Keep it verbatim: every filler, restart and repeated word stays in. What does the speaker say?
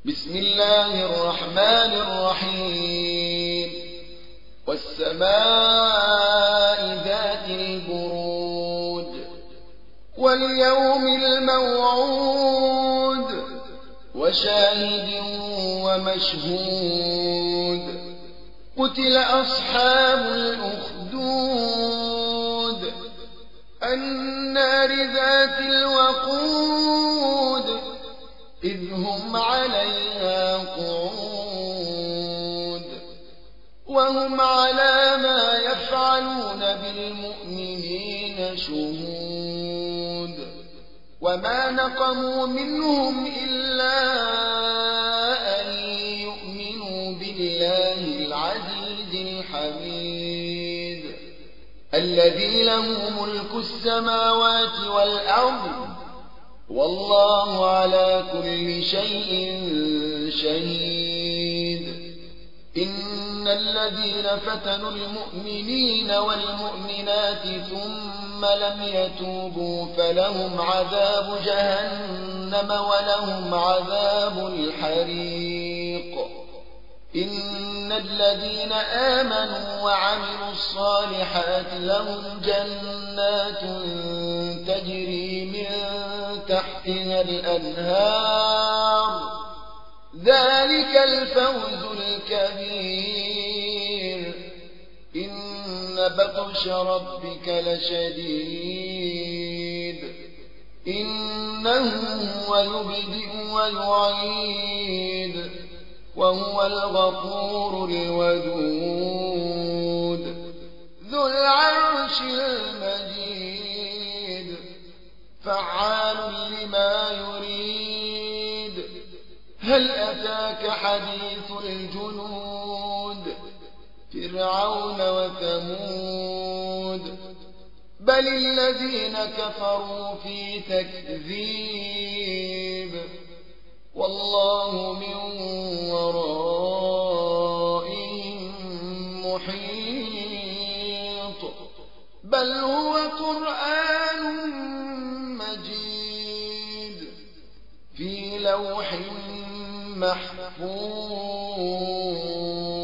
بسم الله الرحمن الرحيم والسماء ذات البروج واليوم الموعود وشاهد ومشهود قتل أصحاب الأخدود النار ذات الوقود إذ هم عليها قعود وهم على ما يفعلون بالمؤمنين شهود وما نقموا منهم إلا أن يؤمنوا بالله العزيز الحميد الذي له ملك السماوات والأرض والله على كل شيء شهيد إن الذين فتنوا المؤمنين والمؤمنات ثم لم يتوبوا فلهم عذاب جهنم ولهم عذاب الحريق إن الذين آمنوا وعملوا الصالحات لهم جنات تجري من تحتها الأنهار ذلك الفوز الكبير إن بطش ربك لشديد إنه هو يبدئ ويعيد وهو الغفور الودود ذو العرش المجيد فعال لما يريد هل أتاك حديث الجنود فرعون وثمود بل الذين كفروا في تكذيب والله من ورائهم محيط بل هو قرآن مجيد في لوح محفوظ